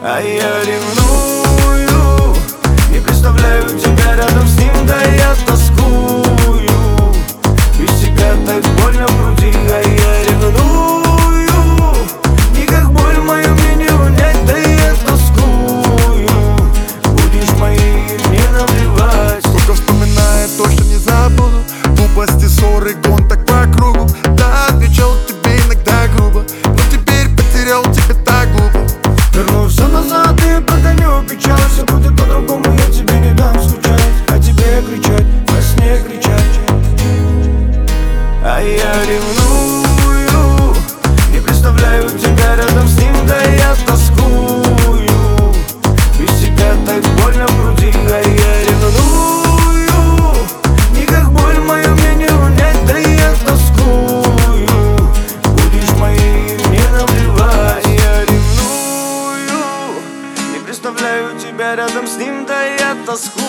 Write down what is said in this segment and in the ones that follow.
А я ревную, не представляю тебя рядом с ним, да я тоскую. Без тебя так больно в груди, а я ревную. Никак боль мою мне не унять, да я тоскую. Будешь моей, мне наплевать. Сколько вспоминаю то, что не забуду. Глупости, ссоры, гон так по кругу. Да, отвечал тебе иногда грубо, но теперь потерял тебя так глупо. Верну все назад и прогоню печаль. Все будет по-другому, я тебе не дам скучать, а тебе кричать, во сне кричать. А я ревную, не представляю тебя рядом с ним, да я тоскую. Без тебя так больно в груди, а я ревную. Никак боль мою мне не унять, да я тоскую. Будешь моей, мне наплевать. Я ревную, не представляю тебя рядом с ним, да я тоскую.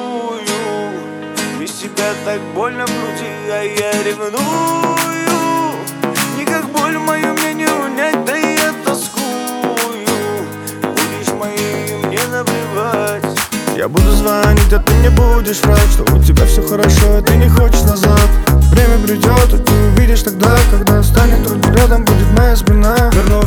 Без тебя так больно в груди, а я ревную. Никак боль мою мне не унять, да я тоскую. Будешь моей, мне наплевать. Я буду звонить, а ты не будешь врать, что у тебя все хорошо, а ты не хочешь назад. Время придет, и ты увидишь тогда, когда станет трудно, рядом будет моя спина. Верну